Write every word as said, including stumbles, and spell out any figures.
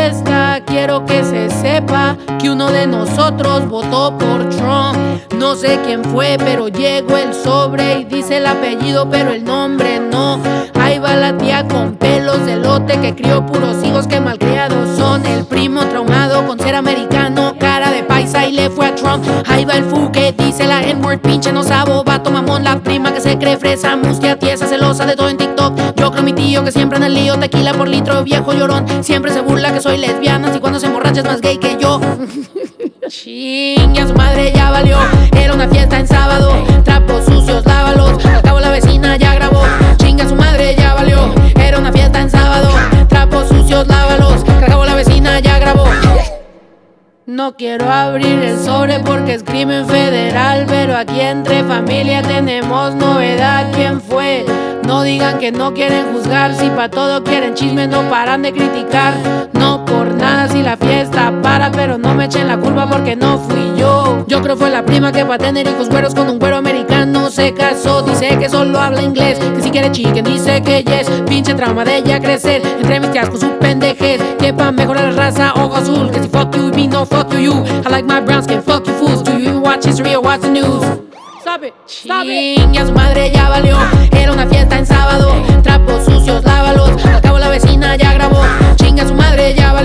fiesta quiero que se sepa que uno de nosotros votó por Trump. No sé quién fue, pero llegó el sobre y dice el apellido, pero el nombre no. Ahí va la tía con pelos de lote que crió puros hijos que malcriados son. El primo traumado con ser americano, cara de paisa y le fue a Trump. Ahí va el fu que dice la N-word, pinche no sabo, vato mamón. La prima que se cree fresa, mustia, tiesa, celosa de todo en TikTok. Yo creo mi tío que siempre en el lío, tequila por litro, viejo llorón. Siempre se burla que soy lesbiana y cuando se emborracha es más gay que yo. Ching, a su madre ya valió. Era una fiesta en sábado, trapos sucios, lávalos. Al cabo la vecina ya grabó. Ching, a su madre ya valió. Era una fiesta en sábado, trapos sucios, lávalos. Al cabo la vecina ya grabó. No quiero abrir el sobre porque es crimen federal, pero aquí entre familia tenemos novedad. ¿Quién fue? No digan que no quieren juzgar, si pa' todo quieren chisme no paran de criticar. No por nada si la fiesta para, pero no me echen la culpa porque no fui yo. Yo creo fue la prima que pa' tener hijos güeros con un güero americano se casó. Dice que solo habla inglés, que si quiere chicken dice que yes. Pinche trauma de ella crecer entre mis tías con su pendejez. Que pa' mejorar la raza ojo azul, que si fuck you me no fuck you you. I like my brown skin, fuck you fools. Do you even watch history or watch the news? Stop it, stop it. Ching, a su madre ya valió. Era una fiesta en sábado, trapos sucios, lávalos. Al cabo la vecina ya grabó. Ching, a su madre ya valió.